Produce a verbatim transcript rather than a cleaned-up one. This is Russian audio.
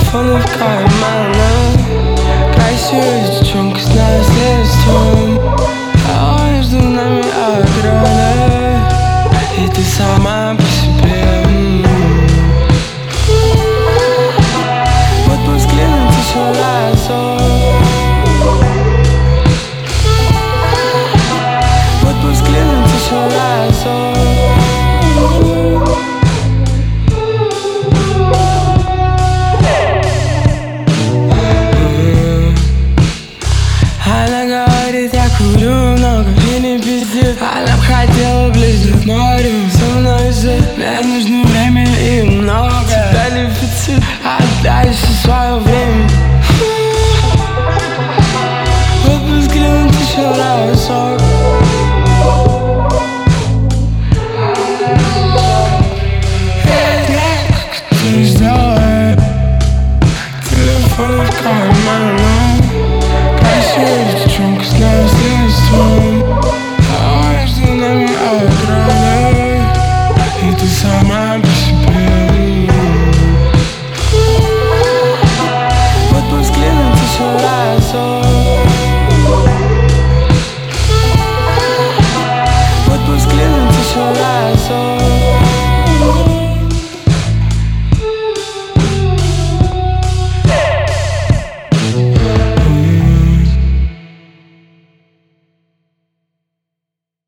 телефоны в карманах. Красивая девчонка с наследством, а между нами ограда, и ты сама по себе. Вот пусть взглянуть еще разок, вот пусть взглянуть еще разок. Курю много и не пиздит. Она б хотела ближе к морю со мной жить. Мне нужно время и много. Тебя дефицит, а дальше свое